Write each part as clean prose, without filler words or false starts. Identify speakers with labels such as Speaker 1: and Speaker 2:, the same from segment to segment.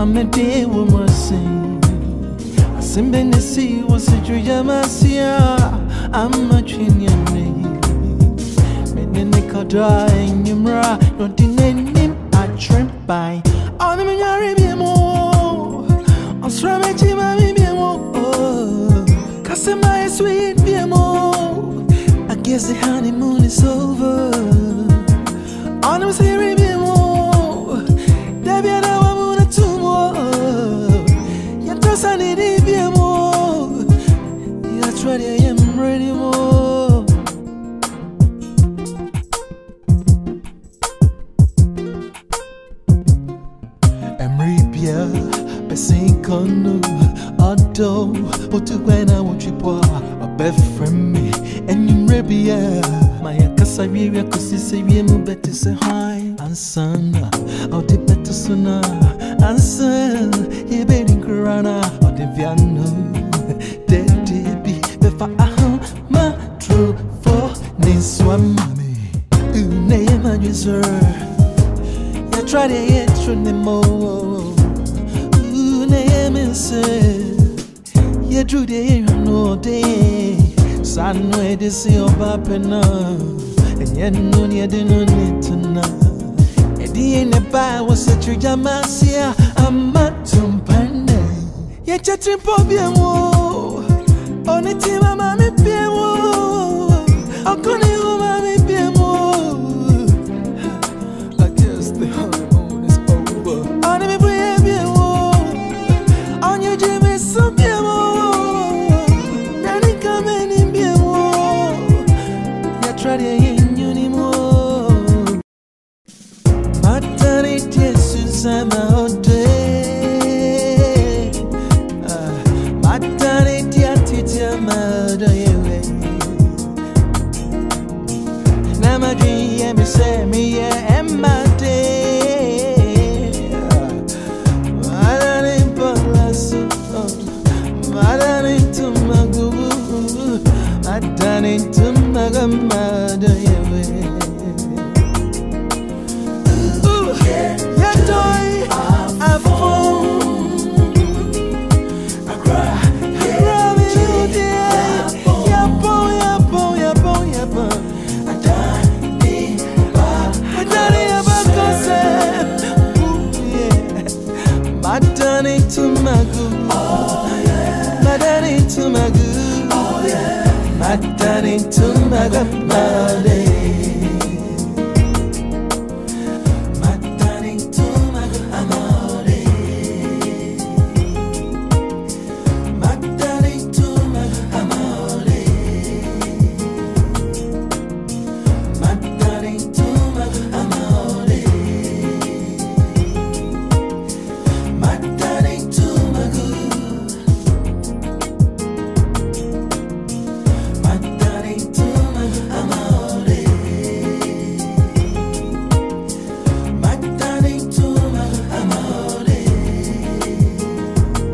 Speaker 1: I'm a day woman sing. I sing Benesi was a Jamasia. I'm a junior name. Menene drawing Yumra, not in name I trimp by. On the Minarimo, on Stramati Mamimo, Casama is sweet Biamo. I guess the honeymoon is over. On the Sirimo, Debiana Wamuna Tumo, Yantosani Biamo. That's what I am ready more. Emribia, Bessin Kono, Otto, Otuana, what you pour, a bed from me, and you rebia. My Casaria, Cosisium, better say hi, and son, or the better sooner, and son, he bedding Corona, or the Viano, dead be, before my true for Niswami, name I deserve. Try to get through the more. Name and say, you drew the no day. Son, where they see your papa, and yet no, you didn't need to know. At the end of the bar was a tree, Jamasia, I'm not to pande. Yet you trip up your more. On the team, I'm a PMO. I'm going to go, I'm a PMO.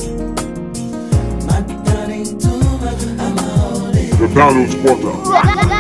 Speaker 2: The Download Spotter.